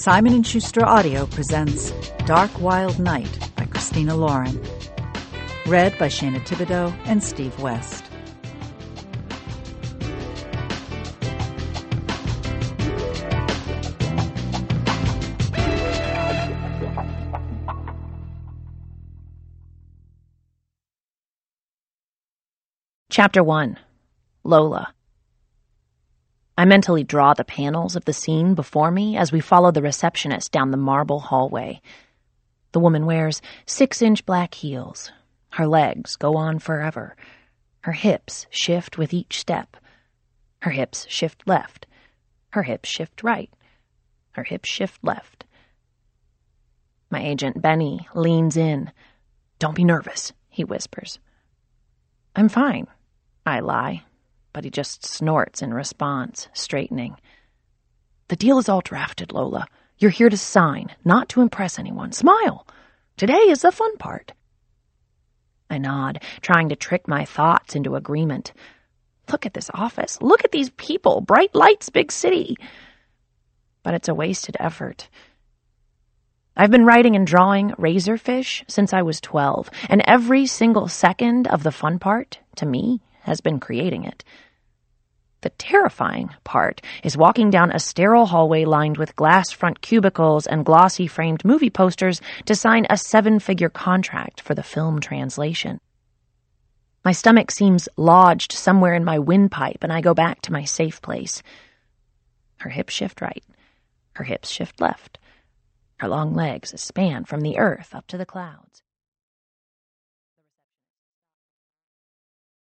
Simon & Schuster Audio presents Dark Wild Night by Christina Lauren. Read by Shana Thibodeau and Steve West. Chapter 1. Lola. I mentally draw the panels of the scene before me as we follow the receptionist down the marble hallway. The woman wears 6-inch black heels. Her legs go on forever. Her hips shift with each step. Her hips shift left. Her hips shift right. Her hips shift left. My agent, Benny, leans in. "Don't be nervous," he whispers. "I'm fine," I lie, but he just snorts in response, straightening. "The deal is all drafted, Lola. You're here to sign, not to impress anyone. Smile. Today is the fun part." I nod, trying to trick my thoughts into agreement. Look at this office. Look at these people. Bright lights, big city. But it's a wasted effort. I've been writing and drawing Razorfish since I was 12, and every single second of the fun part, to me, has been creating it. The terrifying part is walking down a sterile hallway lined with glass front cubicles and glossy framed movie posters to sign a 7-figure contract for the film translation. My stomach seems lodged somewhere in my windpipe, and I go back to my safe place. Her hips shift right. Her hips shift left. Her long legs span from the earth up to the clouds.